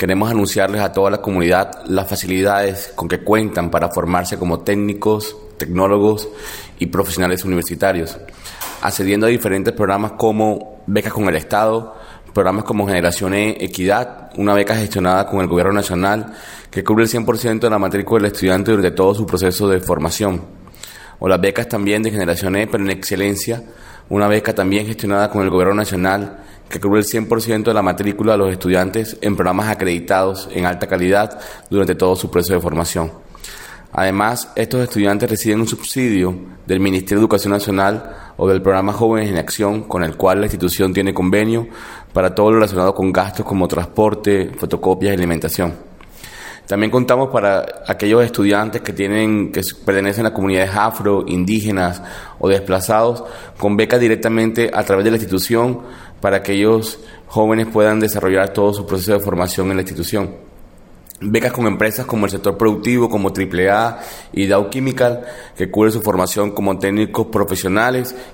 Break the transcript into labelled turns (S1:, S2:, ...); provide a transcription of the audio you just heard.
S1: queremos anunciarles a toda la comunidad las facilidades con que cuentan para formarse como técnicos, tecnólogos y profesionales universitarios, accediendo a diferentes programas como becas con el Estado, programas como Generación Equidad, una beca gestionada con el Gobierno Nacional que cubre el 100% de la matrícula del estudiante durante todo su proceso de formación, o las becas también de Generación pero en Excelencia, una beca también gestionada con el Gobierno Nacional que cubre el 100% de la matrícula de los estudiantes en programas acreditados en alta calidad durante todo su proceso de formación. Además, estos estudiantes reciben un subsidio del Ministerio de Educación Nacional o del programa Jóvenes en Acción, con el cual la institución tiene convenio para todo lo relacionado con gastos como transporte, fotocopias y alimentación. También contamos para aquellos estudiantes que pertenecen a comunidades afro, indígenas o desplazados, con becas directamente a través de la institución para que aquellos jóvenes puedan desarrollar todo su proceso de formación en la institución. Becas con empresas como el sector productivo, como AAA y Dow Chemical, que cubre su formación como técnicos profesionales